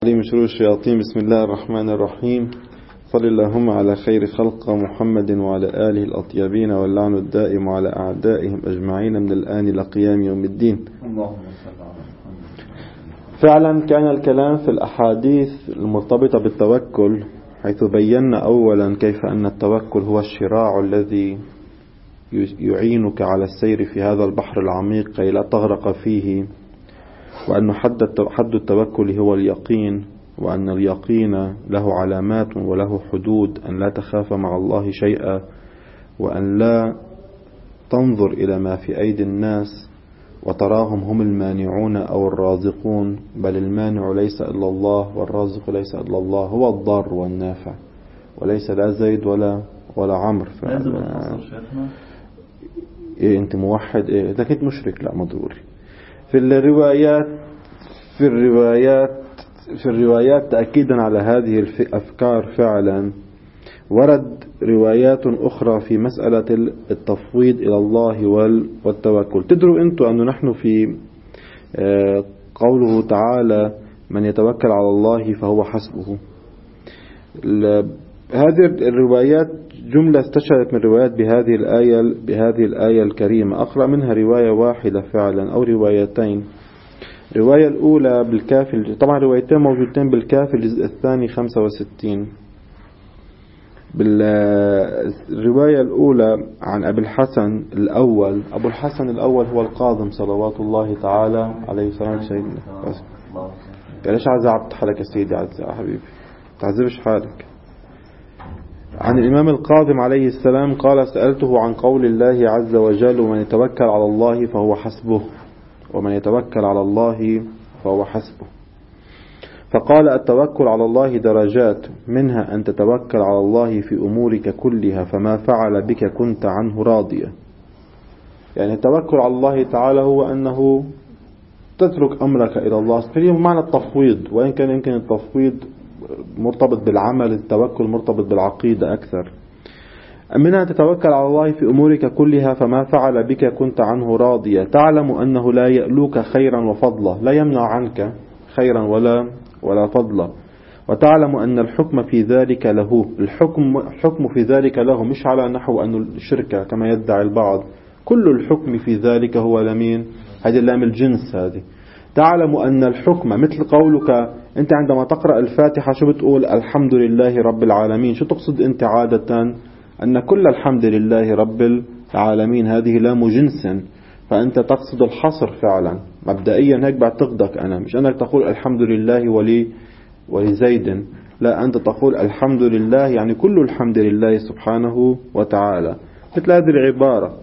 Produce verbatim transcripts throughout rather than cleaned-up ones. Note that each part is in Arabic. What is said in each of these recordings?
من شرور الشياطين. بسم الله الرحمن الرحيم. صلى اللهم على خير خلق محمد وعلى آله الأطيبين، واللعن الدائم على أعدائهم أجمعين من الآن إلى قيام يوم الدين. فعلا كان الكلام في الأحاديث المرتبطة بالتوكل، حيث بينا أولا كيف أن التوكل هو الشراع الذي يعينك على السير في هذا البحر العميق كي لا تغرق فيه، وأن حد التوكل هو اليقين، وأن اليقين له علامات وله حدود، أن لا تخاف مع الله شيئا، وأن لا تنظر إلى ما في أيدي الناس وتراهم هم المانعون أو الرازقون، بل المانع ليس إلا الله والرازق ليس إلا الله، هو الضار والنافع، وليس لا زيد ولا ولا عمرو. إيه أنت موحد؟ إيه إذا كنت مشرك لا مضروري. في الروايات في الروايات في الروايات تأكيدا على هذه الأفكار فعلا ورد روايات أخرى في مسألة التفويض إلى الله والتوكل. تدروا أنتم أنه نحن في قوله تعالى من يتوكل على الله فهو حسبه، هذه الروايات جملة استشهدت من روايات بهذه الآية بهذه الآية الكريمة. أقرأ منها رواية واحدة فعلا أو روايتين. الرواية الأولى بالكافي، طبعا روايتين موجودتين بالكافي الجزء الثاني خمسة وستين. بالرواية الأولى عن أبي الحسن الأول. أبو الحسن الأول هو القاضم صلوات الله تعالى عليه وسلم. سيدنا بس ليش عزعبت حالك يا سيدي؟ عزع حبيبي تعذبش حالك. عن الإمام القاضم عليه السلام قال: سألته عن قول الله عز وجل: ومن يتوكل على الله فهو حسبه، ومن يتوكل على الله فهو حسبه. فقال: التوكل على الله درجات، منها أن تتوكل على الله في أمورك كلها، فما فعل بك كنت عنه راضيا. يعني التوكل على الله تعالى هو أنه تترك أمرك إلى الله، فيه معنى التفويض، وإن كان يمكن التفويض مرتبط بالعمل، التوكل مرتبط بالعقيدة أكثر. منها تتوكل على الله في أمورك كلها، فما فعل بك كنت عنه راضيا، تعلم أنه لا يألوك خيرا وفضلا، لا يمنع عنك خيرا ولا ولا فضلا، وتعلم أن الحكم في ذلك له. الحكم الحكم في ذلك له، مش على نحو أن الشركة كما يدعي البعض، كل الحكم في ذلك هو لمين؟ هذه اللام الجنس هذه. تعلم أن الحكم مثل قولك أنت عندما تقرأ الفاتحة شو بتقول؟ الحمد لله رب العالمين. شو تقصد أنت عادة؟ أن كل الحمد لله رب العالمين، هذه لام جنس، فأنت تقصد الحصر فعلا. مبدئيا هيك بعتقدك أنا، مش أنك تقول الحمد لله ولي ولزيد، لا، أنت تقول الحمد لله يعني كل الحمد لله سبحانه وتعالى، مثل هذه العبارة.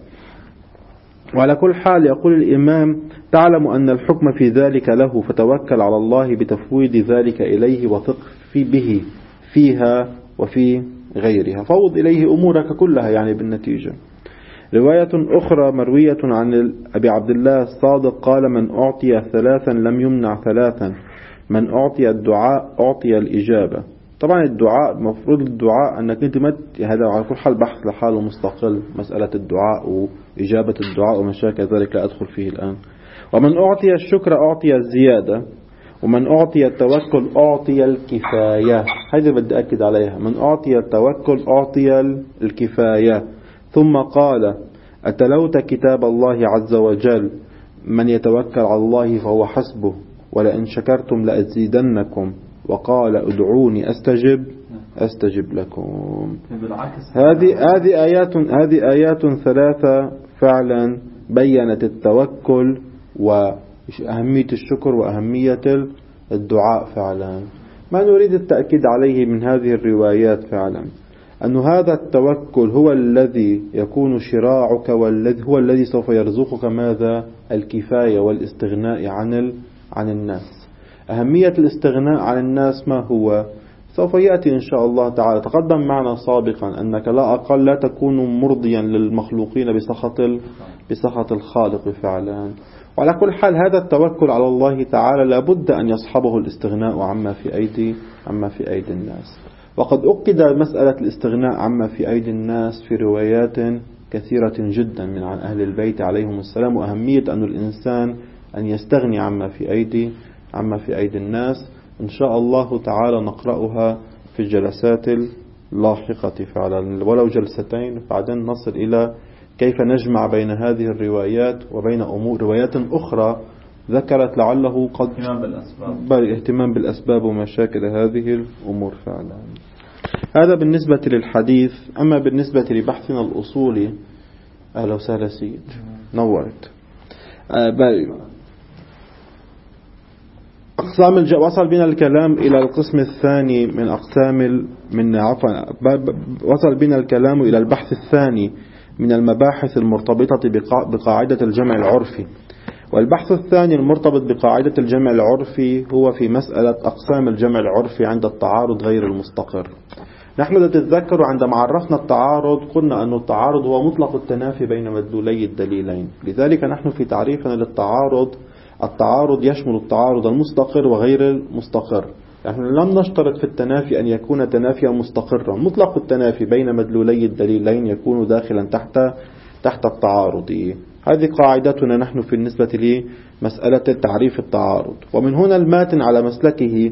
وعلى كل حال يقول الإمام: تعلم أن الحكم في ذلك له، فتوكل على الله بتفويض ذلك إليه وثق في به فيها وفي غيرها، فوض إليه أمورك كلها يعني بالنتيجة. رواية أخرى مروية عن أبي عبد الله الصادق قال: من أعطي ثلاثا لم يمنع ثلاثا، من أعطي الدعاء أعطي الإجابة. طبعا الدعاء مفروض الدعاء أنك أنت مت، هذا على كل حال بحث لحاله مستقل، مسألة الدعاء وإجابة الدعاء وما شابه ذلك لا أدخل فيه الآن. ومن أعطي الشكر أعطي الزيادة، ومن أعطي التوكل أعطي الكفاية. هذا بدي أكد عليها، من أعطي التوكل أعطي الكفاية. ثم قال: أتلوت كتاب الله عز وجل: من يتوكل على الله فهو حسبه، ولئن شكرتم لأزيدنكم، وقال: ادعوني أستجب أستجب لكم. هذه هذه آيات هذه آيات ثلاثة فعلا بيّنت التوكل وأهمية الشكر وأهمية الدعاء فعلا. ما نريد التأكيد عليه من هذه الروايات فعلا أن هذا التوكل هو الذي يكون شراعك، والذي هو الذي سوف يرزقك ماذا؟ الكفاية والاستغناء عن عن الناس. أهمية الاستغناء عن الناس ما هو؟ سوف يأتي إن شاء الله تعالى. تقدم معنا سابقا أنك لا أقل لا تكون مرضيا للمخلوقين بسخط بسخط الخالق فعلا. وعلى كل حال هذا التوكل على الله تعالى لابد أن يصحبه الاستغناء عما في أيدي عما في أيدي الناس. وقد أكد مسألة الاستغناء عما في أيدي الناس في روايات كثيرة جدا من عن أهل البيت عليهم السلام، وأهمية أن الإنسان أن يستغني عما في أيدي عما في أيدي الناس. إن شاء الله تعالى نقرأها في الجلسات اللاحقة فعلا ولو جلستين، بعدين نصل إلى كيف نجمع بين هذه الروايات وبين أمور روايات أخرى ذكرت لعله قد اهتمام بالأسباب, بل اهتمام بالأسباب ومشاكل هذه الأمور فعلا. هذا بالنسبة للحديث. أما بالنسبة لبحثنا الأصولي، أهلا وسهلا سيد، نورت. أقسام الج... وصل بنا الكلام إلى القسم الثاني من أقسام من عفوا وصل بنا الكلام إلى البحث الثاني من المباحث المرتبطة بقا... بقاعدة الجمع العرفي. والبحث الثاني المرتبط بقاعدة الجمع العرفي هو في مسألة أقسام الجمع العرفي عند التعارض غير المستقر. نحن نتذكر عندما عرفنا التعارض قلنا أن التعارض هو مطلق التنافي بين مدلولي الدليلين. لذلك نحن في تعريفنا للتعارض، التعارض يشمل التعارض المستقر وغير المستقر. نحن لم نشترط في التنافي أن يكون تنافيا مستقرا، مطلق التنافي بين مدلولي الدليلين يكون داخلا تحت تحت التعارض. هذه قاعدتنا نحن في النسبة لمسألة تعريف التعارض. ومن هنا الماتن على مسلكه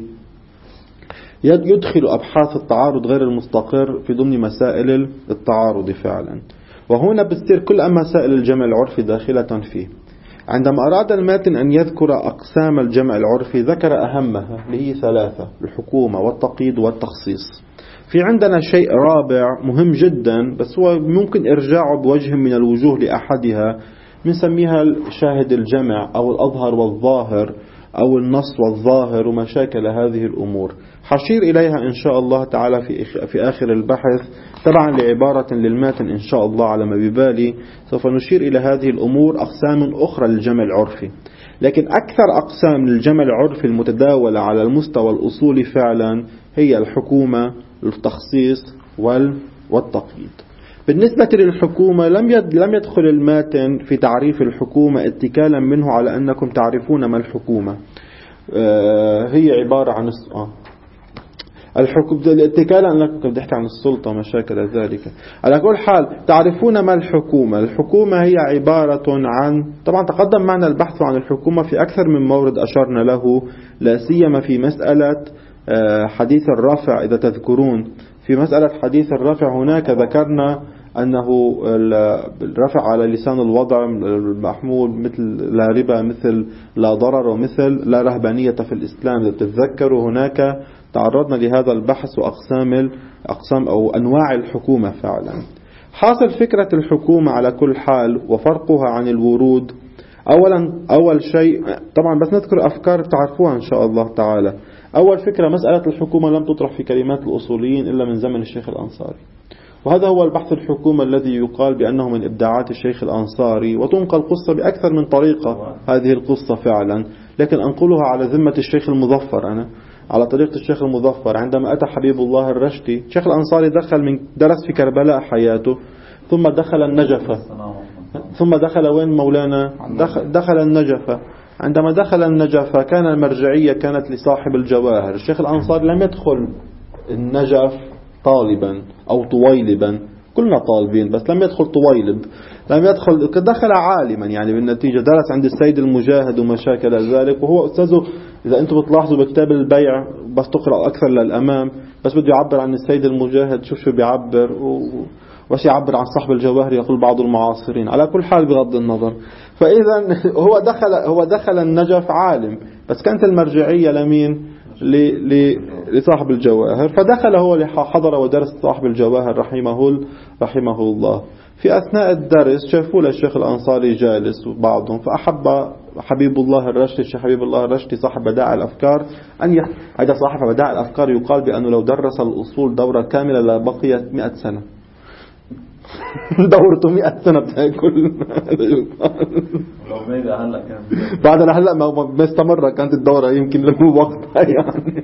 يدخل أبحاث التعارض غير المستقر في ضمن مسائل التعارض فعلا، وهنا بتصير كل مسائل الجمع العرفي داخلة فيه. عندما أراد الماتن أن يذكر أقسام الجمع العرفي ذكر أهمها اللي هي ثلاثة: الحكومة والتقييد والتخصيص. في عندنا شيء رابع مهم جدا بس هو ممكن إرجاعه بوجه من الوجوه لأحدها، بنسميها شاهد الجمع أو الأظهر والظاهر أو النص والظاهر ومشاكل هذه الأمور. حشير إليها إن شاء الله تعالى في في آخر البحث طبعا لعبارة للماتن إن شاء الله على ما ببالي. سوف نشير إلى هذه الأمور أقسام أخرى للجمع العرفي. لكن أكثر أقسام للجمع العرفي المتداولة على المستوى الأصولي فعلا هي الحكومة، التخصيص والتقييد. بالنسبة للحكومة لم لم يدخل الماتن في تعريف الحكومة اتكالا منه على أنكم تعرفون ما الحكومة. آه هي عبارة عن آه الحكومة اتكالا أنكم تحكي عن السلطة مشاكل ذلك. على كل حال تعرفون ما الحكومة. الحكومة هي عبارة عن، طبعا تقدم معنا البحث عن الحكومة في أكثر من مورد أشرنا له، لا سيما في مسألة حديث الرفع. إذا تذكرون في مسألة حديث الرفع هناك ذكرنا أنه الرفع على لسان الوضع المحمول مثل لا ربا، مثل لا ضرر، ومثل لا رهبانية في الإسلام. إذا تتذكروا هناك تعرضنا لهذا البحث وأقسام أقسام أو أنواع الحكومة فعلا. حاصل فكرة الحكومة على كل حال وفرقها عن الورود. أولا أول شيء طبعا بس نذكر أفكار تعرفوها إن شاء الله تعالى. أول فكرة مسألة الحكومة لم تطرح في كلمات الأصوليين إلا من زمن الشيخ الأنصاري، وهذا هو البحث الحكومة الذي يقال بأنه من إبداعات الشيخ الأنصاري، وتنقل قصة بأكثر من طريقة هذه القصة فعلا، لكن أنقلها على ذمة الشيخ المظفر أنا على طريقة الشيخ المظفر. عندما أتى حبيب الله الرشدي، الشيخ الأنصاري دخل من درس في كربلاء حياته، ثم دخل النجفة، ثم دخل وين مولانا دخل, دخل النجفة. عندما دخل النجف كان المرجعية كانت لصاحب الجواهر. الشيخ الأنصاري لم يدخل النجف طالبا أو طويلبا، كلنا طالبين بس لم يدخل طويلب، لم يدخل، دخل عالما يعني بالنتيجة. درس عند السيد المجاهد ومشاكل ذلك، وهو أستاذه إذا أنتم بتلاحظوا بكتاب البيع بس تقرأ أكثر للأمام، بس بده يعبر عن السيد المجاهد شوف شو بيعبر، وش يعبر عن صاحب الجواهر يقول بعض المعاصرين. على كل حال بغض النظر، فإذا هو دخل هو دخل النجف عالم، بس كانت المرجعية لمين؟ لصاحب الجواهر، فدخل هو لحضر ودرس صاحب الجواهر رحمه رحمه الله. في أثناء الدرس شافوا للشيخ الأنصاري جالس بعضهم، فأحب حبيب الله الرشدي، الشيخ حبيب الله الرشدي صاحب بدائع الأفكار، أن يح... هذا صاحب بدائع الأفكار يقال بأنه لو درس الأصول دورة كاملة لبقيت مئة سنة. دورته مئة سنة بتاكل. بعد هلا ما استمر كانت الدورة يمكن له وقتها يعني.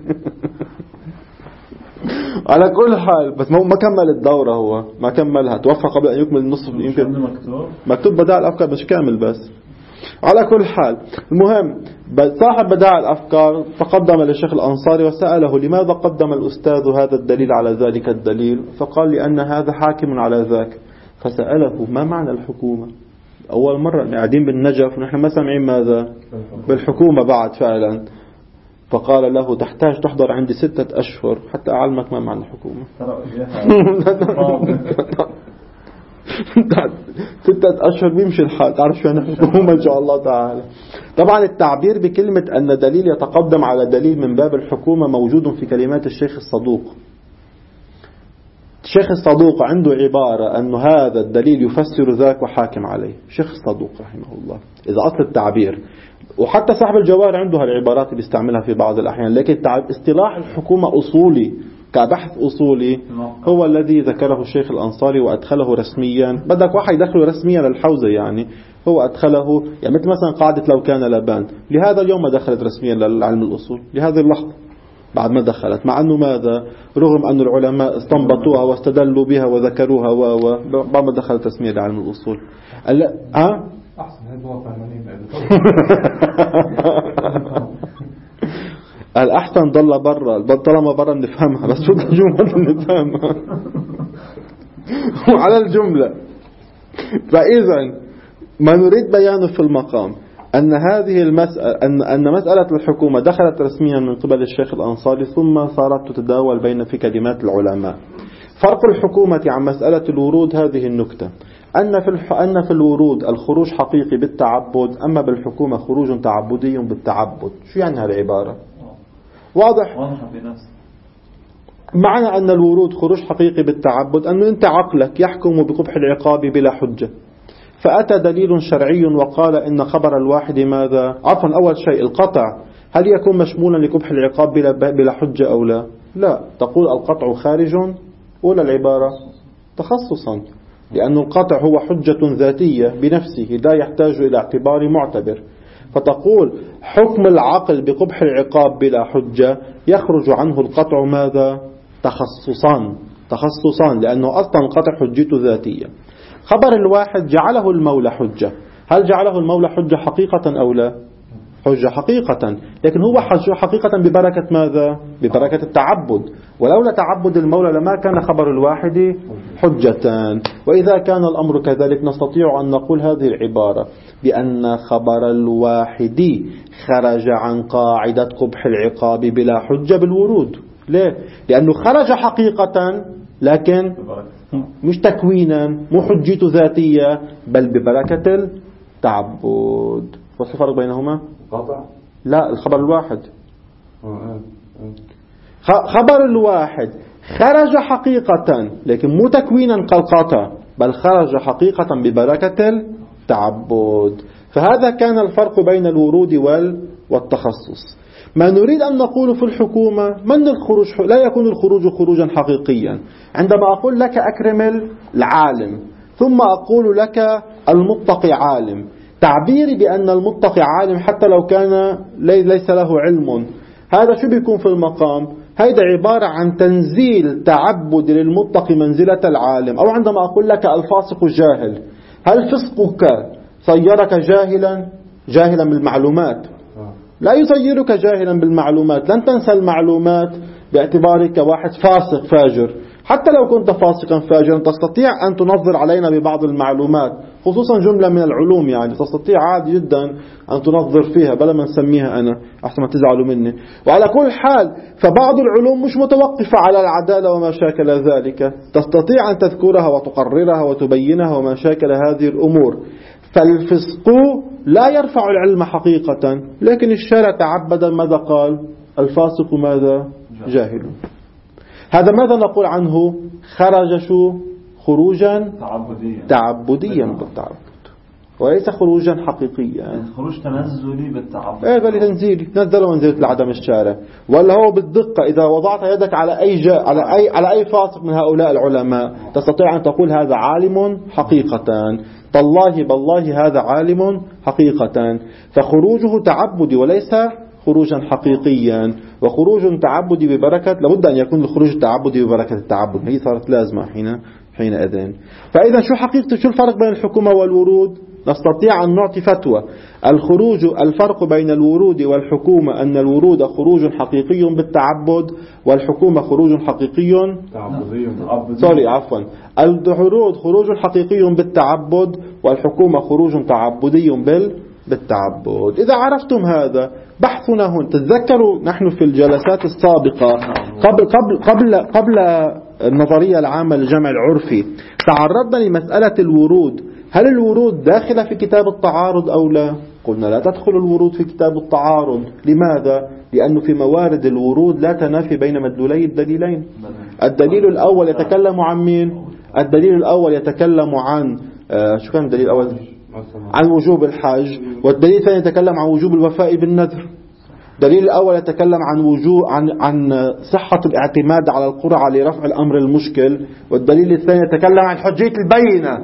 على كل حال بس ما كمل الدورة، هو ما كملها، توفى قبل أن يكمل النصف يمكن. مكتوب مكتوب بدائع الأفكار مش كامل بس. على كل حال المهم صاحب بدائع الأفكار تقدم للشيخ الأنصاري وسأله لماذا قدم الأستاذ هذا الدليل على ذلك الدليل، فقال لأن هذا حاكم على ذاك. فسأله ما معنى الحكومة؟ أول مرة قاعدين بالنجف ونحن ما سامعين ماذا بالحكومة بعد فعلا. فقال له تحتاج تحضر عندي ستة أشهر حتى أعلمك ما معنى الحكومة. ستة أشهر بيمشي الحال، تعرف شو يعني حكومة إن شاء الله تعالى. طبعا التعبير بكلمة أن دليل يتقدم على دليل من باب الحكومة موجود في كلمات الشيخ الصدوق. الشيخ الصدوق عنده عبارة أن هذا الدليل يفسر ذاك وحاكم عليه. الشيخ الصدوق رحمه الله إذا أصل التعبير، وحتى صاحب الجواهر عنده هالعبارات اللي بيستعملها في بعض الأحيان، لكن اصطلاح الحكومة أصولي كبحث أصولي هو الذي ذكره الشيخ الأنصاري وأدخله رسميا. بدك واحد يدخله رسميا للحوزة، يعني هو أدخله، يعني مثلا قاعدة لو كان لبان لهذا اليوم ما دخلت رسميا للعلم الأصول لهذه اللحظة بعد ما دخلت، مع أنه ماذا رغم أن العلماء استنبطوها واستدلوا بها وذكروها و بعد ما دخلت رسميا لعلم الأصول. ها أحسن هذا فهمانين الأحسن ضل برا، طالما برا نفهمها، بس شو الجملة نفهمها وعلى الجملة. فإذا ما نريد بيانه في المقام أن هذه المسألة أن أن مسألة الحكومة دخلت رسميا من قبل الشيخ الأنصاري ثم صارت تتداول بين في كلمات العلماء. فرق الحكومة عن مسألة الورود هذه النكتة، أن في الح... أن في الورود الخروج حقيقي بالتعبد، أما بالحكومة خروج تعبدي بالتعبد. شو يعني هالعبارة؟ واضح؟ معنى أن الورود خروج حقيقي بالتعبد أنه أنت عقلك يحكم بقبح العقاب بلا حجة، فأتى دليل شرعي وقال إن خبر الواحد ماذا؟ عفوا أول شيء القطع هل يكون مشمولا لقبح العقاب بلا, بلا حجة أو لا؟ لا، تقول القطع خارج أولى العبارة تخصصا، لأن القطع هو حجة ذاتية بنفسه لا يحتاج إلى اعتبار معتبر. فتقول حكم العقل بقبح العقاب بلا حجة يخرج عنه القطع ماذا؟ تخصصان تخصصان لأنه أصلا القطع حجته ذاتية. خبر الواحد جعله المولى حجة، هل جعله المولى حجة حقيقة أو لا؟ حجة حقيقة، لكن هو حجة حقيقة ببركة ماذا؟ ببركة التعبد، ولولا تعبد المولى لما كان خبر الواحد حجة. وإذا كان الأمر كذلك نستطيع أن نقول هذه العبارة بأن خبر الواحد خرج عن قاعدة قبح العقاب بلا حجة بالورود. ليه؟ لأنه خرج حقيقة لكن مش تكوينا، مو حجته ذاتية، بل ببركة التعبد. وصل الفرق بينهما؟ قطع؟ لا، الخبر الواحد خبر الواحد خرج حقيقة لكن مو تكوينا كالقطع، بل خرج حقيقة ببركة التعبد. فهذا كان الفرق بين الورود والتخصص. ما نريد أن نقول في الحكومة من الخروج لا يكون الخروج خروجا حقيقيا. عندما أقول لك أكرم العالم ثم أقول لك المتقي عالم، تعبيري بأن المتقي عالم حتى لو كان ليس له علم، هذا شو بيكون في المقام؟ هيدا عبارة عن تنزيل تعبد للمتقي منزلة العالم. أو عندما أقول لك الفاسق الجاهل، هل فسقك صيرك جاهلا جاهلا بالمعلومات؟ لا يصيرك جاهلا بالمعلومات، لن تنسى المعلومات باعتبارك واحد فاسق فاجر. حتى لو كنت فاسقا فاجرا تستطيع أن تنظر علينا ببعض المعلومات، خصوصا جملة من العلوم، يعني تستطيع عادي جدا أن تنظر فيها بلا ما نسميها أنا أحسن ما تزعلوا مني. وعلى كل حال فبعض العلوم مش متوقفة على العدالة وما شاكل ذلك، تستطيع أن تذكرها وتقررها وتبينها وما شاكل هذه الأمور. فالفسق لا يرفع العلم حقيقة، لكن الشارع تعبد ماذا قال؟ الفاسق ماذا؟ جاهل. هذا ماذا نقول عنه؟ خرج شو؟ خروجا تعبديا تعبديا بالتعبد، وليس خروجا حقيقيا. خروج تنزلي بالتعبد. ايه قال تنزيلي، نزل منزلة العدم الشارع. ولا هو بالدقة إذا وضعت يدك على أي جاء على أي على أي فاسق من هؤلاء العلماء تستطيع أن تقول هذا عالم حقيقة، تالله بالله هذا عالم حقيقة. فخروجه تعبدي وليس خروجا حقيقيا. وخروج تعبدي ببركة، لابد أن يكون الخروج التعبدي ببركة التعبد، هي صارت لازمة حين حينئذ. فإذا شو حقيقة شو الفرق بين الحكومة والورود؟ نستطيع أن نعطي فتوى. الخروج الفرق بين الورود والحكومة أن الورود خروج حقيقي بالتعبد، والحكومة خروج حقيقي تعبدي. سوري عفوا الورود خروج حقيقي بالتعبد، والحكومة خروج تعبدي بال بالتعبد. إذا عرفتم هذا بحثنا هنا. تتذكروا نحن في الجلسات السابقة قبل قبل قبل قبل النظرية العامة للجمع العرفي تعرضنا لمسألة الورود. هل الورود داخلة في كتاب التعارض أو لا؟ قلنا لا تدخل الورود في كتاب التعارض. لماذا؟ لأنه في موارد الورود لا تنافي بين مدلولي الدليلين. الدليل الأول يتكلم عن مين؟ الدليل الأول يتكلم عن آه شو كان الدليل الأول؟ عن وجوب الحج. والدليل الثاني يتكلم عن وجوب الوفاء بالنذر. الدليل الأول يتكلم عن وجوب عن عن صحة الاعتماد على القرعة لرفع الأمر المشكل. والدليل الثاني يتكلم عن حجية البينة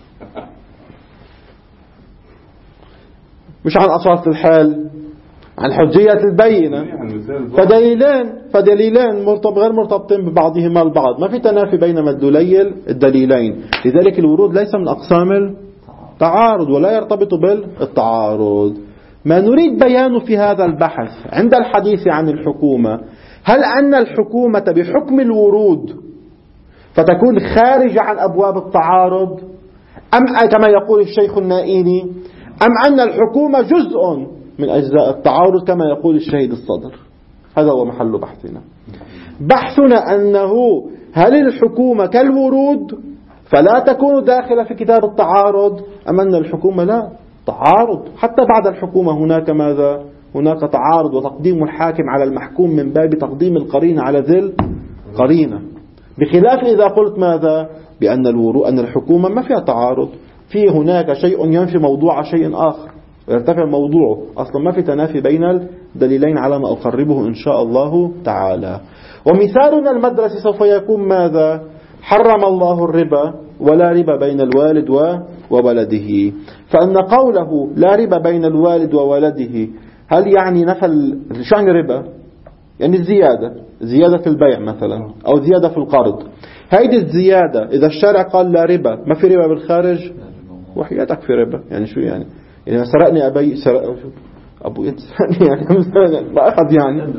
مش عن أصالة الحال، عن حجية البينة. فدليلين فدليلين مرتب غير مرتبطين ببعضهما البعض، ما في تنافي بين مدلولي الدليلين. لذلك الورود ليس من أقسام التعارض ولا يرتبط بالتعارض. ما نريد بيانه في هذا البحث عند الحديث عن الحكومة، هل أن الحكومة بحكم الورود فتكون خارجة عن أبواب التعارض، أم كما يقول الشيخ النائيني، أم أن الحكومة جزء من أجزاء التعارض كما يقول الشهيد الصدر؟ هذا هو محل بحثنا. بحثنا أنه هل الحكومة كالورود فلا تكون داخلة في كتاب التعارض، أم أن الحكومة لا تعارض حتى بعد الحكومة هناك ماذا؟ هناك تعارض وتقديم الحاكم على المحكوم من باب تقديم القرينة على ذل قرينة، بخلاف إذا قلت ماذا؟ بأن الورود أن الحكومة ما فيها تعارض، في هناك شيء ينفي موضوع شيء آخر ويرتفع موضوعه، أصلا ما في تنافي بين الدليلين على ما أقربه إن شاء الله تعالى. ومثالنا المدرسي سوف يكون ماذا؟ حرم الله الربا ولا ربا بين الوالد وولده. فأن قوله لا ربا بين الوالد وولده هل يعني نفى شو يعني ربا؟ يعني الزيادة، زيادة في البيع مثلا أو زيادة في القرض. هيدي الزيادة إذا الشارع قال لا ربا، ما في ربا بالخارج، وحياتك في ربا. يعني شو يعني؟ يعني سرقني أبي سرق أبو يتسرقني يعني ما أخذ يعني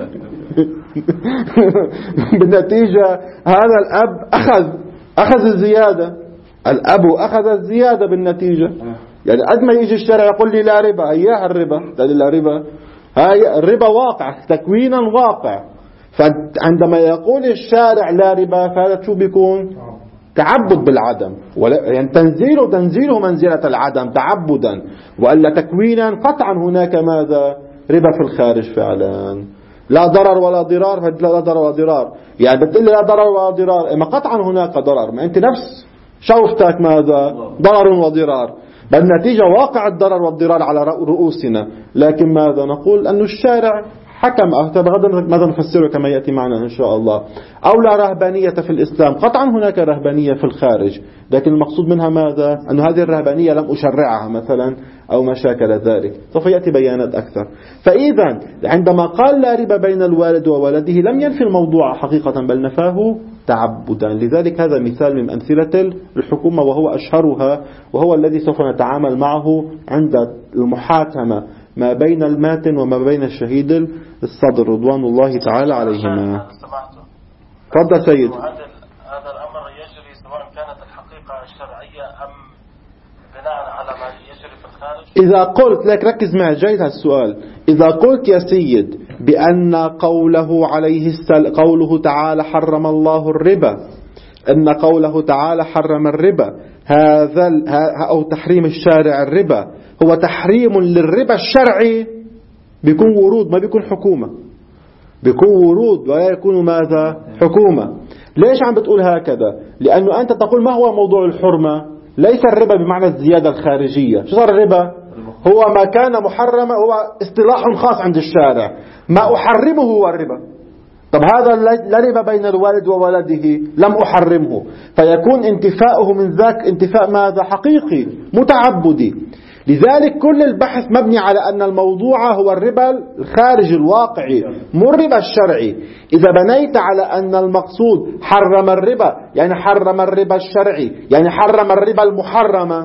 بالنتيجة هذا الأب أخذ أخذ الزيادة، الأب أخذ الزيادة بالنتيجة. يعني قد ما يجي الشارع يقول لي لا ربا، أيها الربا تقول لا ربا، هاي الربا واقع تكوينا واقع. فعندما يقول الشارع لا ربا فهذا شو بيكون؟ تعبد بالعدم، يعني تنزيله تنزيله منزلة العدم تعبدا، وألا تكوينا قطعا هناك ماذا؟ ربا في الخارج فعلا. لا ضرر ولا ضرار، لا ضرر ولا ضرار، يعني بتقول لي لا ضرر ولا ضرار، ما قطعا هناك ضرر، ما أنت نفس شوفتك ماذا؟ ضرر وضرار، بالنتيجة واقع الضرر والضرار على رؤوسنا. لكن ماذا نقول؟ أن الشارع حكم، غدا ماذا نفسره كما يأتي معنا إن شاء الله. أو لا رهبانية في الإسلام، قطعا هناك رهبانية في الخارج، لكن المقصود منها ماذا؟ أن هذه الرهبانية لم أشرعها مثلا أو ما شاكل ذلك، سوف يأتي بيانات أكثر. فإذا عندما قال لا ربا بين الوالد وولده لم ينفي الموضوع حقيقة بل نفاه تعبدا. لذلك هذا مثال من أمثلة الحكومة وهو أشهرها، وهو الذي سوف نتعامل معه عند المحاكمة ما بين الماتن وما بين الشهيد الصدر رضوان الله تعالى عليهما. تفضل سيد. هذا الأمر يجري سواء كانت الحقيقة الشرعية أم بناء على ما يجري في الخارج؟ إذا قلت لك ركز معي جيد هالسؤال، إذا قلت يا سيد بأن قوله عليه السلام قوله تعالى حرم الله الربا، أن قوله تعالى حرم الربا هذا أو تحريم الشارع الربا هو تحريم للربا الشرعي، بيكون ورود ما بيكون حكومة، بيكون ورود ولا يكون ماذا؟ حكومة. ليش عم بتقول هكذا؟ لأنه أنت تقول ما هو موضوع الحرمة؟ ليس الربا بمعنى الزيادة الخارجية. شو صار الربا؟ هو ما كان محرما، هو اصطلاح خاص عند الشارع، ما أحرمه هو الربا. طب هذا لا ربا بين الوالد وولده، لم أحرمه، فيكون انتفاؤه من ذاك انتفاء ماذا؟ حقيقي متعبدي. لذلك كل البحث مبني على أن الموضوع هو الربا الخارج الواقعي مو الربا الشرعي. إذا بنيت على أن المقصود حرم الربا يعني حرم الربا الشرعي، يعني حرم الربا المحرمة،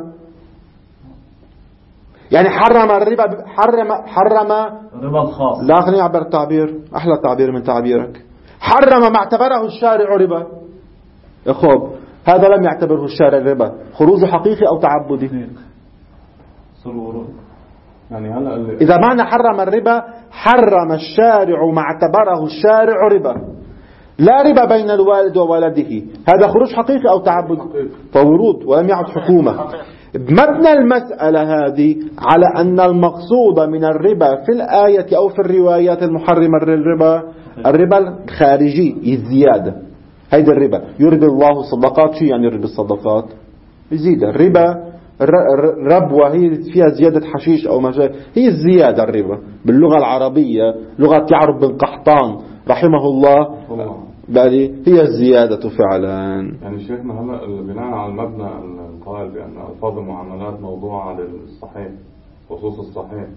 يعني حرم الربا حرم حرم الربا الخاص. لا خليني أعبر التعبير أحلى تعبير من تعبيرك، حرم ما اعتبره الشارع ربا. اخوب هذا لم يعتبره الشارع ربا، خروج حقيقي أو تعبدي؟ يعني هلا اللي إذا معنى حرم الربا حرم الشارع ما اعتبره الشارع ربا، لا ربا بين الوالد وولده. هذا خروج حقيقي أو تعبد؟ فورود ولم يعد حكومة. مبنى المسألة هذه على أن المقصود من الربا في الآية أو في الروايات المحرمة الربا الربا الخارجي، الزيادة. هيدا الربا يربي الله الصدقات. شو يعني يربي الصدقات؟ يزيد. الربا ربوة هي فيها زيادة حشيش أو ما، هي الزيادة. الربا باللغة العربية لغة يعرب بن قحطان رحمه الله بالي هي الزيادة فعلا. يعني شيخنا هلا بناء على المبنى القائل بأن ألفاظ المعاملات موضوعة للصحيح خصوص الصحيح،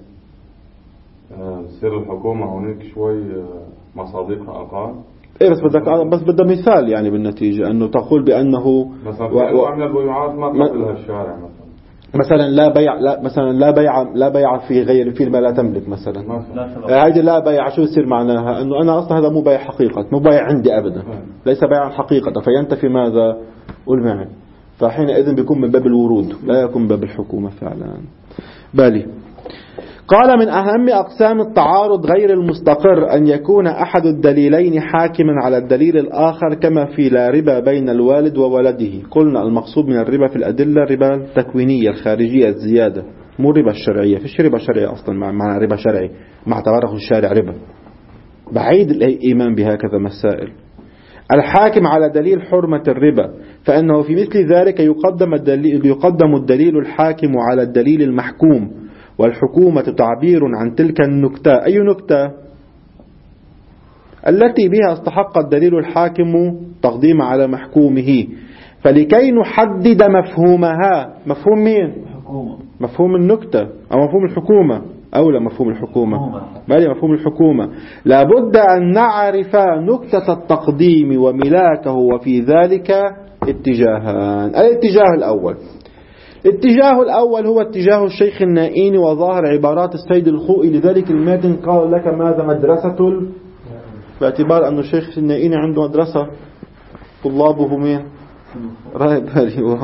سر الحكومة هناك شوي مصادقها أقل. إيه بس بدك بس بدها مثال يعني بالنتيجة أنه تقول بأنه مثلا و... و... من البيوعات ما قبلها الشارع مثلا مثلا لا بيع لا مثلا لا بيع لا بيع في غير في ما لا تملك مثلا. هذه لا بيع شو يصير معناها؟ أنه أنا أصلا هذا مو بيع حقيقة، مو بيع عندي أبدا، ليس بيعا حقيقة، فينتفي ماذا؟ قل معي. فحينئذ بيكون من باب الورود لا يكون من باب الحكومة فعلا. بالي قال من أهم أقسام التعارض غير المستقر أن يكون أحد الدليلين حاكما على الدليل الآخر، كما في لا ربا بين الوالد وولده. قلنا المقصود من الربا في الأدلة الربا التكوينية الخارجية الزيادة، مو الربا الشرعية. فيش ربا شرعي أصلا مع ربا شرعي مع اعتباره الشارع ربا، بعيد الإيمان بهكذا مسائل. الحاكم على دليل حرمة الربا، فإنه في مثل ذلك يقدم الدليل, يقدم الدليل الحاكم على الدليل المحكوم، والحكومة تعبير عن تلك النكتة. أي نكتة؟ التي بها استحق الدليل الحاكم تقديم على محكومه. فلكي نحدد مفهومها، مفهوم مين؟ مفهوم النكتة أو مفهوم الحكومة؟ أولى مفهوم الحكومة، بل مفهوم الحكومة. لابد أن نعرف نكتة التقديم وملاكه، وفي ذلك اتجاهان. الاتجاه الأول الاتجاه الأول هو اتجاه الشيخ النائيني وظاهر عبارات السيد الخوئي. لذلك الماتن قال لك ماذا؟ مدرسة ال... باعتبار أن الشيخ النائيني عنده مدرسة طلابه مين؟ راهب بالي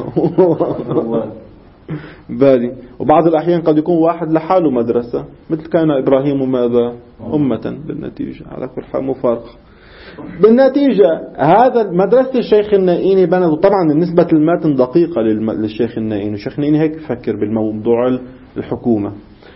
بالي وبعض الأحيان قد يكون واحد لحاله مدرسة، مثل كان إبراهيم ماذا؟ أمة. بالنتيجة على كل حال مفارقة. بالنتيجة هذا مدرسة الشيخ النائيني بنى. طبعا النسبة الماتن دقيقة للشيخ النائيني. الشيخ النائيني هيك يفكر بالموضوع الحكومة.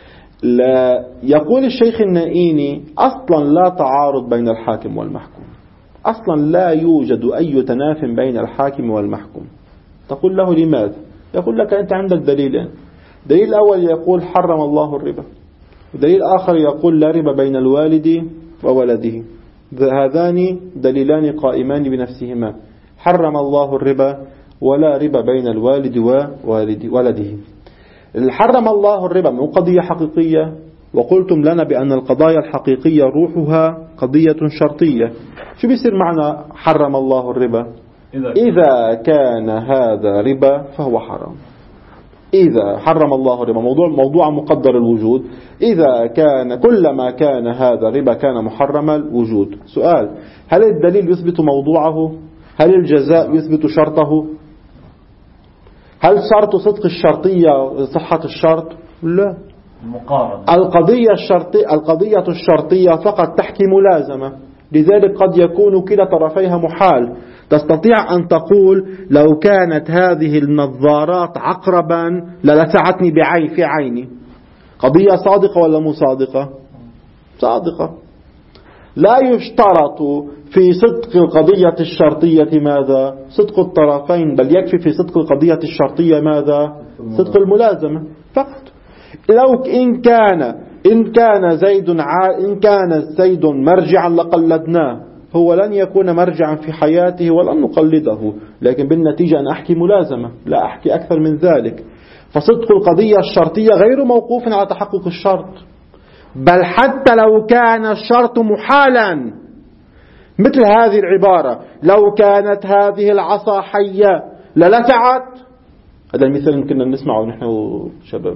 لا يقول الشيخ النائيني أصلا لا تعارض بين الحاكم والمحكوم، أصلا لا يوجد أي تناف بين الحاكم والمحكوم. تقول له لماذا؟ يقول لك أنت عندك دليلين. دليل أول يقول حرم الله الربا، ودليل آخر يقول لا ربا بين الوالد وولده. هذان دليلان قائمان بنفسهما، حرم الله الربا ولا ربا بين الوالد وولده. حرم الله الربا من قضية حقيقية، وقلتم لنا بأن القضايا الحقيقية روحها قضية شرطية. شو بيصير معنى حرم الله الربا؟ إذا كان هذا ربا فهو حرام. إذا حرم الله الربا موضوع موضوع مقدر الوجود. إذا كان كلما كان هذا ربا كان محرم الوجود. سؤال: هل الدليل يثبت موضوعه؟ هل الجزاء يثبت شرطه؟ هل شرط صدق الشرطية صحة الشرط؟ لا. القضية الشرطية القضية الشرطية فقط تحكي ملازمة. لذلك قد يكون كلا طرفيها محال. تستطيع أن تقول لو كانت هذه النظارات عقربا للسعتني بعين في عيني. قضية صادقة ولا مو صادقة؟ صادقة. لا يشترط في صدق القضية الشرطية ماذا؟ صدق الطرفين، بل يكفي في صدق القضية الشرطية ماذا؟ صدق الملازمة فقط. لو إن كان إن كان زيد إن كان زيد مرجعا لقلدناه، هو لن يكون مرجعا في حياته ولن نقلده، لكن بالنتيجة أن أحكي ملازمة، لا أحكي أكثر من ذلك. فصدق القضية الشرطية غير موقوف على تحقق الشرط، بل حتى لو كان الشرط محالا، مثل هذه العبارة: لو كانت هذه العصا حية للسعت. هذا المثال يمكننا نسمعه نحن وشباب.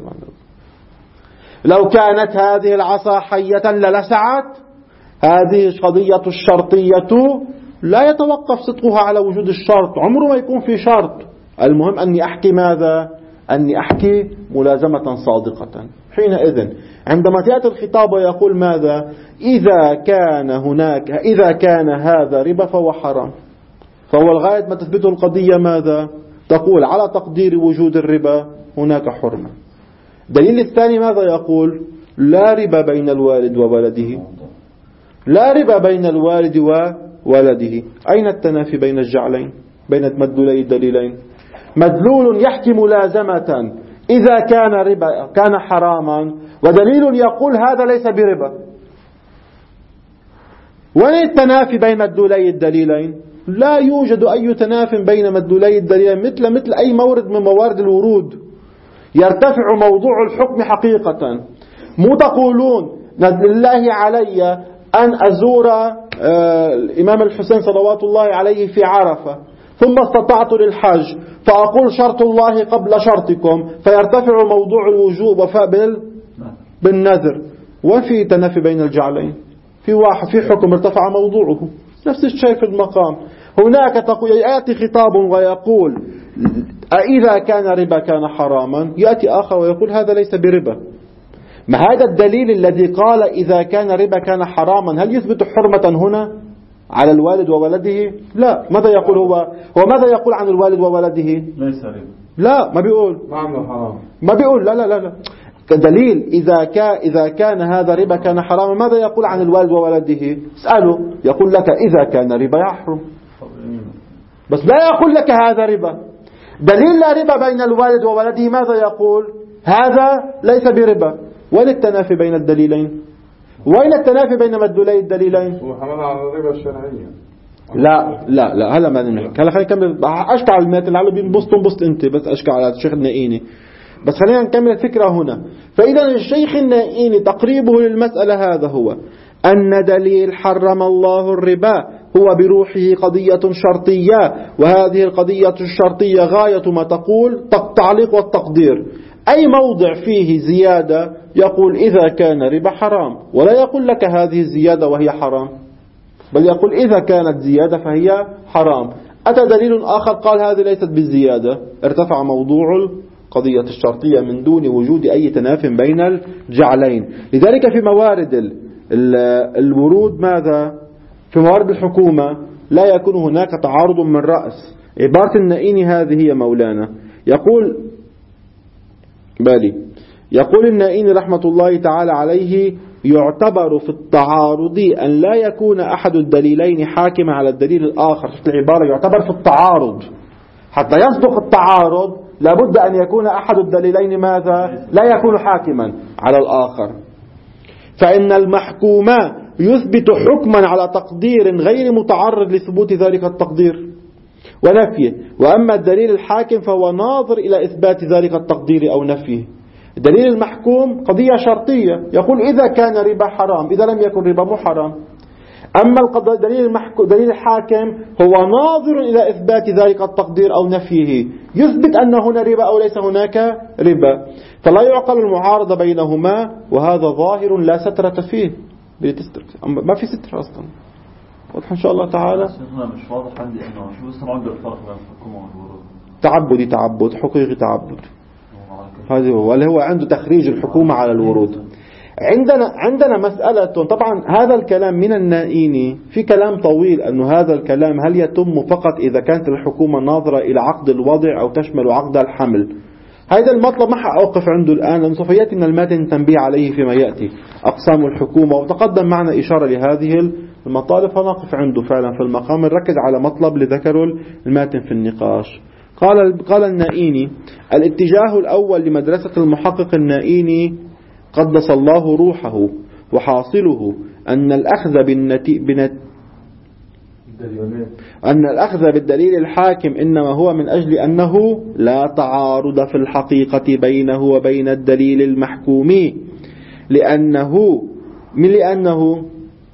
لو كانت هذه العصا حية للسعت. هذه قضية الشرطية لا يتوقف صدقها على وجود الشرط، عمره ما يكون في شرط. المهم أني أحكي ماذا؟ أني أحكي ملازمة صادقة. حينئذ عندما تأتي الخطاب ويقول ماذا؟ إذا كان هناك إذا كان هذا ربا فهو حرام، فهو الغاية ما تثبته القضية ماذا؟ تقول على تقدير وجود الربا هناك حرمة. دليل الثاني ماذا يقول؟ لا ربا بين الوالد وولده، لا ربا بين الوالد وولده. أين التنافي بين الجعلين، بين مدلولي الدليلين؟ مدلول يحكي ملازمة إذا كان ربا كان حراما، ودليل يقول هذا ليس بربا. وين التنافي بين مدلولي الدليلين؟ لا يوجد أي تناف بين مدلولي الدليلين، مثل مثل أي مورد من موارد الورود يرتفع موضوع الحكم حقيقة. مو تقولون لله علي أن أزور الإمام الحسين صلوات الله عليه في عرفة ثم استطعت للحج فأقول شرط الله قبل شرطكم، فيرتفع موضوع الوجوب وفاء بالنذر. وفي تنافي بين الجعلين، في واحد في حكم ارتفع موضوعه. نفس الشيء في المقام، هناك تقول يأتي خطاب ويقول إذا كان ربا كان حراما، يأتي آخر ويقول هذا ليس بربا. ما هذا الدليل الذي قال إذا كان ربا كان حراما هل يثبت حرمة هنا على الوالد وولده؟ لا. ماذا يقول هو؟ هو ماذا يقول عن الوالد وولده؟ ليس ربا. لا، ما بيقول ما عنده حرام، ما بيقول لا لا لا لا. كدليل إذا كان إذا كان هذا ربا كان حراما، ماذا يقول عن الوالد وولده؟ اسأله، يقول لك إذا كان ربا يحرم، بس لا يقول لك هذا ربا. دليل لا ربا بين الوالد وولده ماذا يقول؟ هذا ليس بربا. وين التنافي بين الدليلين؟ وين التنافي بين مدلولي الدليلين؟ هو حمل على الربا الشرعية. لا لا لا هلا ما نحكي. هلا خلينا نكمل. اشكى على المات اللي على بينبسط انبسط انت، بس اشكى على الشيخ النائيني. بس خلينا نكمل الفكرة هنا. فإذا الشيخ النائيني تقريبه للمسألة هذا هو أن دليل حرم الله الربا هو بروحه قضية شرطية، وهذه القضية الشرطية غاية ما تقول التعليق والتقدير. أي موضع فيه زيادة يقول إذا كان ربا حرام، ولا يقول لك هذه الزيادة وهي حرام، بل يقول إذا كانت زيادة فهي حرام. أتى دليل آخر قال هذه ليست بالزيادة، ارتفع موضوع القضية الشرطية من دون وجود أي تناف بين الجعلين. لذلك في موارد ال ال الورود ماذا؟ في موارد الحكومة لا يكون هناك تعارض من رأس. عبارة النائيني هذه هي مولانا، يقول بالي يقول النائيني رحمة الله تعالى عليه: يعتبر في التعارض أن لا يكون أحد الدليلين حاكما على الدليل الآخر. شفت العبارة؟ يعتبر في التعارض، حتى يصدق التعارض لابد أن يكون أحد الدليلين ماذا؟ لا يكون حاكما على الآخر. فإن المحكوم يثبت حكما على تقدير غير متعرض لثبوت ذلك التقدير ونفيه، وأما الدليل الحاكم فهو ناظر إلى إثبات ذلك التقدير أو نفيه. الدليل المحكوم قضية شرطية، يقول إذا كان ربا حرام، إذا لم يكن ربا مو حرام. أما الدليل المحكوم دليل الحاكم هو ناظر إلى إثبات ذلك التقدير أو نفيه، يثبت أن هنا ربا أو ليس هناك ربا، فلا يعقل المعارضة بينهما، وهذا ظاهر لا سترة فيه. ما في ستر أصلا، واضح إن شاء الله تعالى. مش واضح عندي إنه شو بصير عنده الفرق بين الحكومة والورود؟ تعبدي تعبد، حقيقي تعبد، هذا هو اللي هو عنده تخريج الحكومة على الورود. عندنا عندنا مسألة، طبعا هذا الكلام من النائيني في كلام طويل أنه هذا الكلام هل يتم فقط إذا كانت الحكومة ناظرة إلى عقد الوضع أو تشمل عقد الحمل. هذا المطلب ما حأوقف عنده الآن، لأنه سوف يأتي من الماتن تنبيه عليه فيما يأتي أقسام الحكومة، وتقدم معنا إشارة لهذه المطالب، فنقف عنده فعلا في المقام. نركز على مطلب لذكره الماتن في النقاش. قال قال النائيني: الاتجاه الأول لمدرسة المحقق النائيني قدس الله روحه، وحاصله أن الأخذ بالنتي بنت أن الأخذ بالدليل الحاكم إنما هو من أجل أنه لا تعارض في الحقيقة بينه وبين الدليل المحكوم، لأنه من لأنه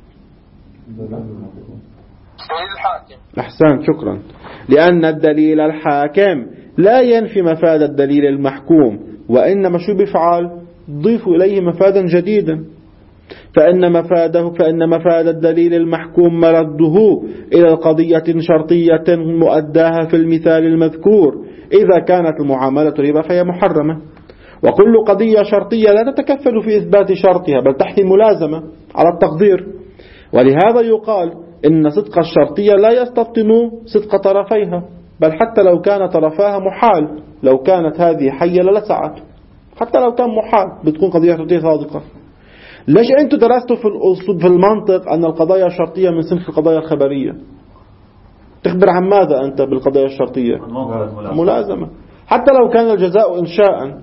أحسن شكرا لأن الدليل الحاكم لا ينفي مفاد الدليل المحكوم، وإنما شو بيفعل؟ ضيف إليه مفادا جديدا. فإن مفاده فإن مفاد الدليل المحكوم مرده إلى قضية شرطية مؤداها في المثال المذكور. إذا كانت المعاملة ربا فهي محرمة. وكل قضية شرطية لا تتكفل في إثبات شرطها بل تحت ملازمة على التقدير. ولهذا يقال إن صدق الشرطية لا يستبطن صدق طرفيها، بل حتى لو كان طرفاها محال، لو كانت هذه حية للسعت، حتى لو كان محال بتكون قضية شرطية صادقة. ليش أنتوا درستوا في الأصول في المنطق أن القضايا الشرطية من صنف القضايا الخبرية؟ تخبر عن ماذا أنت بالقضايا الشرطية؟ ملازمة. حتى لو كان الجزاء إنشاء،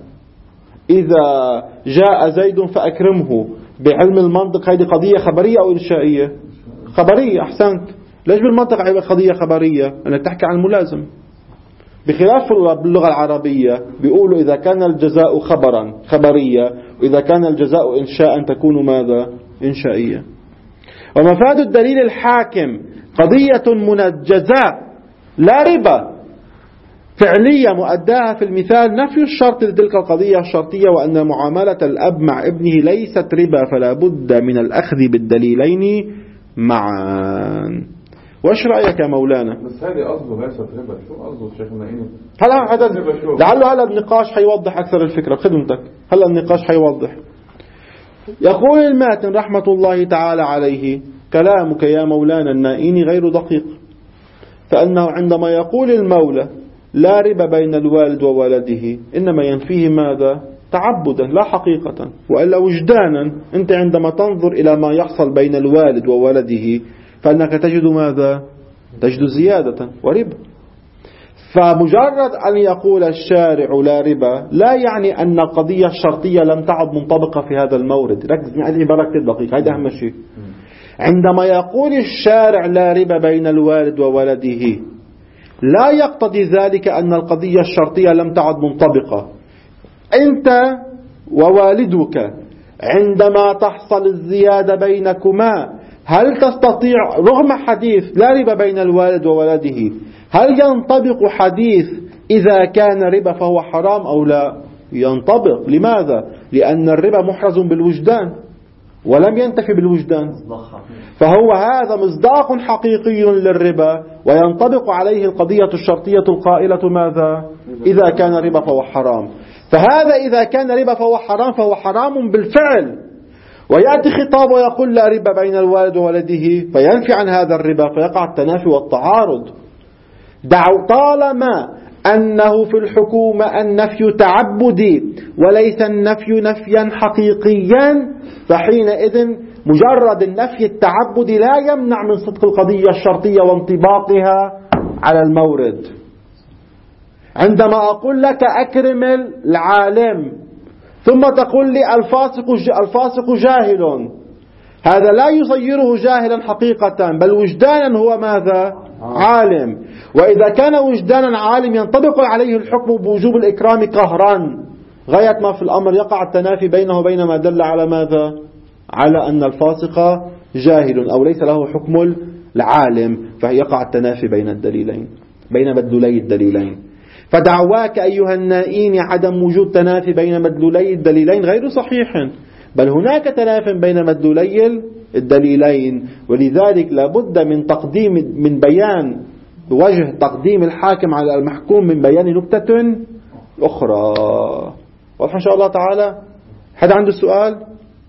إذا جاء زيد فأكرمه، بعلم المنطق هذه قضية خبرية أو إنشائية؟ خبرية. أحسنت. ليش بالمنطق هي قضية خبرية؟ أنك تحكي عن الملازم. بخلاف باللغة العربية بيقولوا إذا كان الجزاء خبرا خبرية، وإذا كان الجزاء إنشاء تكون ماذا؟ إنشائية. ومفاد الدليل الحاكم قضية منجزة لا ربا فعلية مؤداها في المثال نفي الشرط لتلك القضية الشرطية، وأن معاملة الأب مع ابنه ليست ربا فلا بد من الأخذ بالدليلين معا. وإيش رأيك يا مولانا؟ بس هذه قصده ليست ربا. شو قصده الشيخ النائين؟ هلا هذا لعله هلا النقاش حيوضح أكثر الفكرة بخدمتك. هلا النقاش حيوضح. يقول الماتن رحمة الله تعالى عليه: كلامك يا مولانا النائين غير دقيق، فأنه عندما يقول المولى لا ربا بين الوالد وولده إنما ينفيه ماذا؟ تعبدا لا حقيقة، وإلا وجدانا. أنت عندما تنظر إلى ما يحصل بين الوالد وولده فإنك تجد ماذا؟ تجد زيادة وربا. فمجرد أن يقول الشارع لا ربا لا يعني أن القضية الشرطية لم تعد منطبقة في هذا المورد. ركز معي العبارة كثير دقيقة، هذا أهم شيء. عندما يقول الشارع لا ربا بين الوالد وولده لا يقتضي ذلك أن القضية الشرطية لم تعد منطبقة. أنت ووالدك عندما تحصل الزيادة بينكما هل تستطيع رغم حديث لا ربا بين الوالد وولده هل ينطبق حديث إذا كان ربا فهو حرام أو لا؟ ينطبق. لماذا؟ لأن الربا محرز بالوجدان ولم ينتفي بالوجدان، فهو هذا مصداق حقيقي للربا وينطبق عليه القضية الشرطية القائلة ماذا؟ إذا كان ربا فهو حرام. فهذا إذا كان ربا فهو حرام فهو حرام بالفعل. ويأتي خطاب ويقول لا ربا بين الوالد وولده فينفي عن هذا الربا، فيقع التنافي والتعارض. دعوا طالما أنه في الحكومة النفي تعبدي وليس النفي نفيا حقيقيا، فحينئذ مجرد النفي التعبدي لا يمنع من صدق القضية الشرطية وانطباقها على المورد. عندما أقول لك أكرم العالم ثم تقول لي الفاسق الفاسق جاهل، هذا لا يصيره جاهلا حقيقة بل وجدانا هو ماذا؟ عالم. وإذا كان وجدانا عالم ينطبق عليه الحكم بوجوب الإكرام قهرا. غاية ما في الأمر يقع التنافي بينه وبين ما دل على ماذا؟ على أن الفاسق جاهل أو ليس له حكم العالم، فيقع التنافي بين الدليلين بين مدلولي الدليلين. فدعواك أيها النائين عدم وجود تنافي بين مدلولي الدليلين غير صحيح، بل هناك تناف بين مدلولي الدليلين. ولذلك لابد من تقديم من بيان وجه تقديم الحاكم على المحكوم من بيان نكتة أخرى. واضح إن شاء الله تعالى؟ حد عنده السؤال؟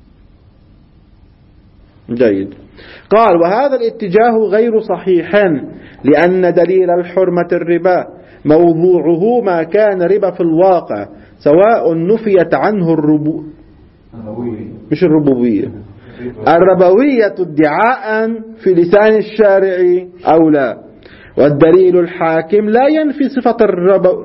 جيد. قال وهذا الاتجاه غير صحيح لأن دليل الحرمة الربا موضوعه ما كان ربا في الواقع سواء نفيت عنه الربو مش الربوبية الربوية ادعاء في لسان الشارع أو لا. والدليل الحاكم لا ينفي صفة الربو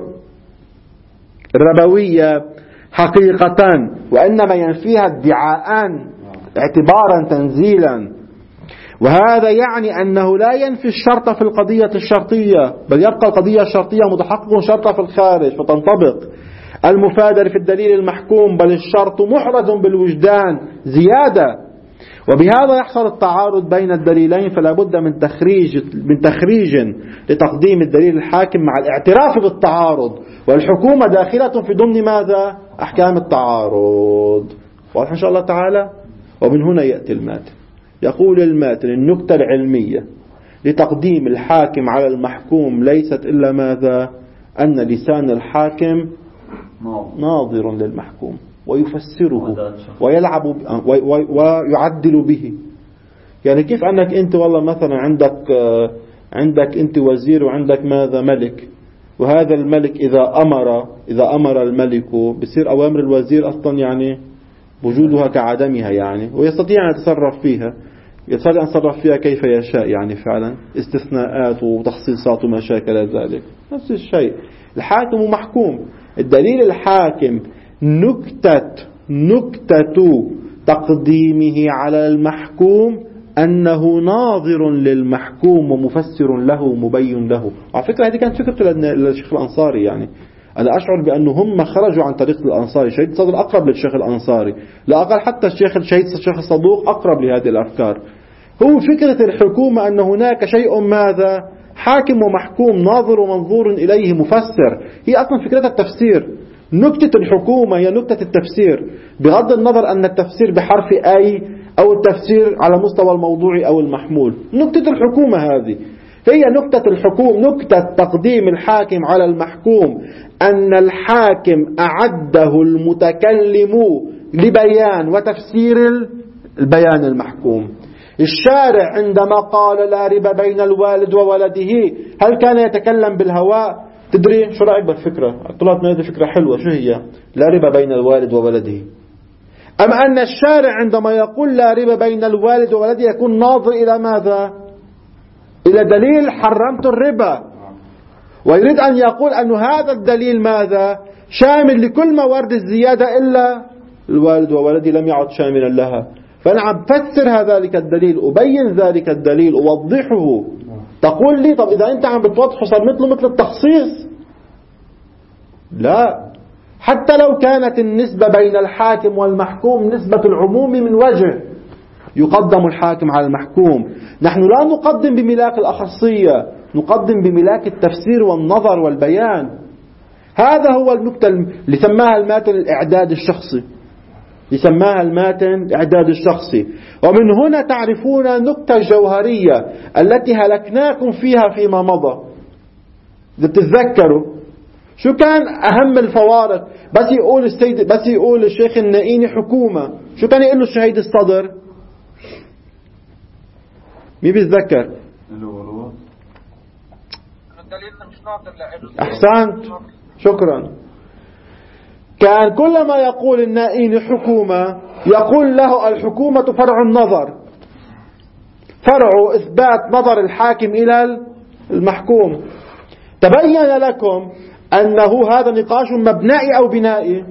الربوية حقيقة وإنما ينفيها ادعاء اعتبارا تنزيلا. وهذا يعني أنه لا ينفي الشرط في القضية الشرطية بل يبقى القضية الشرطية متحقق شرطة في الخارج فتنطبق المفادر في الدليل المحكوم، بل الشرط محرز بالوجدان زيادة. وبهذا يحصل التعارض بين الدليلين، فلا بد من تخريج من تخريج لتقديم الدليل الحاكم مع الاعتراف بالتعارض، والحكومة داخلة في ضمن ماذا؟ أحكام التعارض. واضح إن شاء الله تعالى؟ ومن هنا يأتي الماتن. يقول الماتن: النكتة العلمية لتقديم الحاكم على المحكوم ليست إلا ماذا؟ أن لسان الحاكم ناظر للمحكوم ويفسره ويلعب ويعدل به. يعني كيف أنك أنت والله مثلا عندك عندك أنت وزير وعندك ماذا ملك، وهذا الملك إذا أمر إذا أمر الملك بصير أوامر الوزير أصلا يعني وجودها كعدمها، يعني ويستطيع أن يتصرف فيها يستطيع أن يتصرف فيها كيف يشاء، يعني فعلا استثناءات وتخصيصات وما شاكل ذلك. نفس الشيء الحاكم ومحكوم. الدليل الحاكم نكتة نكتة تقديمه على المحكوم أنه ناظر للمحكوم ومفسر له مبين له. على فكرة هذه كانت فكرة للشيخ الأنصاري. يعني أنا أشعر بأنه هم خرجوا عن طريق الأنصاري. شهيد الصدر أقرب للشيخ الأنصاري، لا أقل حتى الشيخ الشهيد الشيخ الصدوق أقرب لهذه الأفكار. هو فكرة الحكومة أن هناك شيء ماذا؟ حاكم ومحكوم، ناظر ومنظور إليه، مفسر. هي أصلا فكرة التفسير. نكتة الحكومة هي نكتة التفسير، بغض النظر أن التفسير بحرف أي أو التفسير على مستوى الموضوعي أو المحمول. نكتة الحكومة هذه هي نكتة الحكوم، نكتة تقديم الحاكم على المحكوم، أن الحاكم أعده المتكلم لبيان وتفسير البيان المحكوم. الشارع عندما قال لا ربا بين الوالد وولده هل كان يتكلم بالهواء؟ تدري شو رأيك بالفكرة؟ طلعت من هذه فكرة حلوة. شو هي؟ لا ربا بين الوالد وولده. أم أن الشارع عندما يقول لا ربا بين الوالد وولده يكون ناظر إلى ماذا؟ إلى دليل حرمت الربا، ويريد أن يقول أن هذا الدليل ماذا؟ شامل لكل موارد الزيادة إلا الوالد وولده لم يعد شاملا لها. فأنا عم فسر ذلك الدليل، أبين ذلك الدليل، أوضحه. تقول لي طب إذا أنت عم بتوضحه صار مثله مثل التخصيص؟ لا، حتى لو كانت النسبة بين الحاكم والمحكوم نسبة العموم من وجه يقدم الحاكم على المحكوم. نحن لا نقدم بملاك الأخصية، نقدم بملاك التفسير والنظر والبيان. هذا هو النكتة اللي سماها الماتن الإعداد الشخصي، يسماها الماتن الإعداد الشخصي. ومن هنا تعرفون النكتة الجوهرية التي هلكناكم فيها فيما مضى. إذا تتذكروا شو كان أهم الفوارق؟ بس يقول السيد بس يقول الشيخ النائيني حكومة، شو كان يقول له الشهيد الصدر؟ مين بيتذكر؟ أحسنت، شكرا. كان كلما يقول النائين حكومة يقول له الحكومة فرع النظر، فرع إثبات نظر الحاكم إلى المحكوم. تبين لكم أنه هذا نقاش مبنائي أو بنائي؟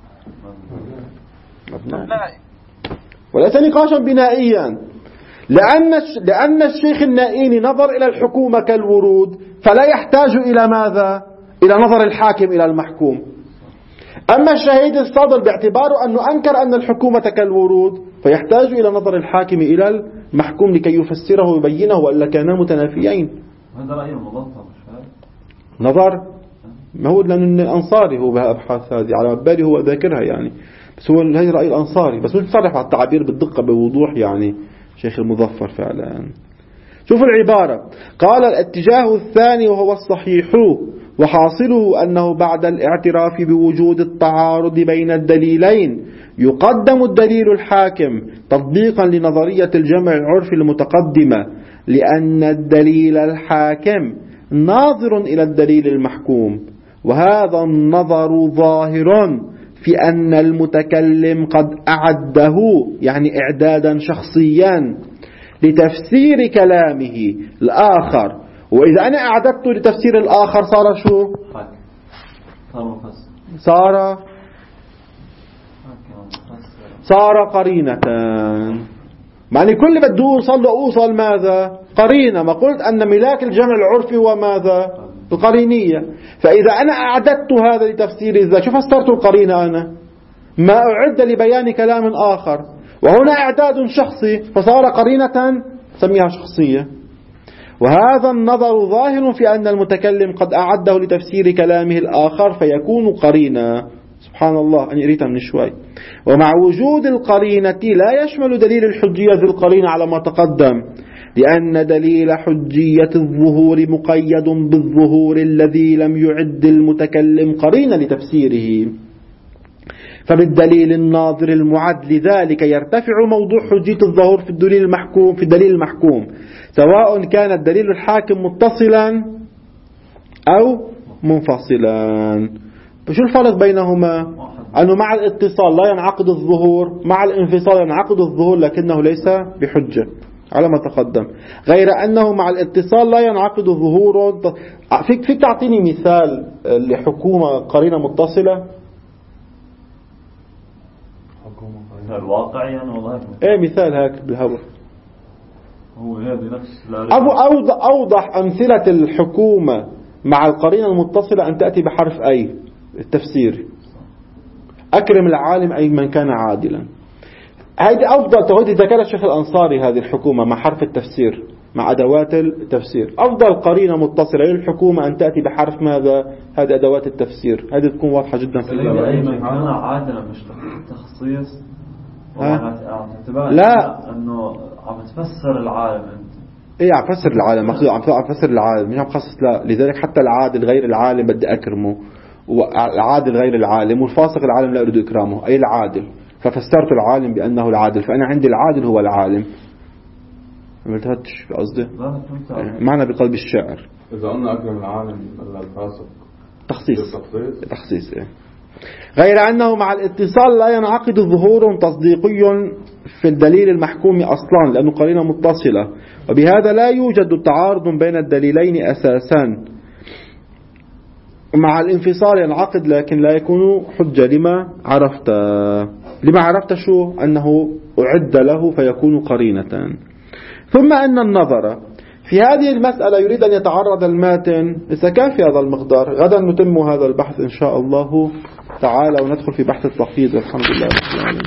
مبنائي، وليس نقاشا بنائيا، لأن لأن الشيخ النائيني نظر إلى الحكومة كالورود، فلا يحتاج إلى ماذا؟ إلى نظر الحاكم إلى المحكوم. أما الشهيد الصدر باعتباره أنه أنكر أن الحكومة كالورود فيحتاج إلى نظر الحاكم إلى المحكوم لكي يفسره ويبينه، وإلا كانا متنافيين. هذا رأيه مضطر نظر ما هو لأن الأنصاري هو بها أبحاث هذه على بالي هو ذاكرها يعني، بس هو هي رأي الأنصاري، بس مش بصرح على التعبير بالدقة بوضوح يعني شيخ المظفر فعلا. شوفوا العبارة، قال الاتجاه الثاني وهو الصحيح وحاصله أنه بعد الاعتراف بوجود التعارض بين الدليلين يقدم الدليل الحاكم تطبيقا لنظرية الجمع العرفي المتقدمة، لأن الدليل الحاكم ناظر إلى الدليل المحكوم، وهذا النظر ظاهر في أن المتكلم قد أعده يعني إعدادا شخصيا لتفسير كلامه الآخر. وإذا أنا أعددت لتفسير الآخر صار شو؟ صار صار قرينة. معني كل بدي أوصل له أوصل ماذا؟ قرينة. ما قلت أن ملاك الجمع العرفي هو ماذا؟ القرينية. فإذا أنا أعددت هذا لتفسير الذات، شو فسرت القرينة أنا؟ ما أعد لبيان كلام آخر، وهنا إعداد شخصي فصار قرينة سميها شخصية. وهذا النظر ظاهر في أن المتكلم قد أعده لتفسير كلامه الآخر فيكون قرينة. سبحان الله أنا قريتها من شوي. ومع وجود القرينة لا يشمل دليل الحجية ذي القرينة على ما تقدم، لأن دليل حجية الظهور مقيد بالظهور الذي لم يعد المتكلم قرينة لتفسيره، فبالدليل الناظر المعد لذلك يرتفع موضوع حجية الظهور في الدليل المحكوم في الدليل المحكوم، سواء كان الدليل الحاكم متصلا أو منفصلا. فشو الفرق بينهما؟ أنه مع الاتصال لا ينعقد الظهور، مع الانفصال ينعقد الظهور لكنه ليس بحجة على ما تقدم، غير أنه مع الاتصال لا ينعقد ظهور. فيك فيك تعطيني مثال لحكومة قرينة متصلة؟ مثال واقعي يعني والله. ايه مثال هيك بالهواء. هو هذا نفس أبو أوضح, أوضح أمثلة الحكومة مع القرينة المتصلة أن تأتي بحرف أي التفسير. أكرم العالم أي من كان عادلا. هذه أفضل توحيد ذكر الشيخ الأنصاري هذه الحكومة مع حرف التفسير مع أدوات التفسير. أفضل قرينة متصلة للحكومة أن تأتي بحرف ماذا؟ هذه أدوات التفسير. هذه تكون واضحة جدا في الكلام. أي من كان عادلا مش تخصيص. لا أنه عم تفسر العالم أنت. إيه عم تفسر العالم، مقصود عم تفسر العالم مش عم تخصص. لا، لذلك حتى العادل غير العالم بدي أكرمه، والعادل غير العالم، والفاسق العالم لا أريد إكرامه، أي العادل. ففسرت العالم بأنه العادل، فأنا عندي العادل هو العالم. ما التفتش قصدي معنى بقلب الشاعر. إذا قلنا أكرم العالم إلا الفاسق تخصيص تخصيص إيه. غير أنه مع الاتصال لا ينعقد ظهور تصديقي في الدليل المحكوم أصلا لأنه قرينة متصلة، وبهذا لا يوجد تعارض بين الدليلين أساسا. مع الانفصال ينعقد لكن لا يكون حجة لما عرفت لما عرفت شو أنه أعد له فيكون قرينة. ثم أن النظر في هذه المسألة يريد أن يتعرض الماتن. إذا كان في هذا المقدار غدا نتم هذا البحث إن شاء الله تعالى وندخل في بحث التقييد. الحمد لله رب العالمين.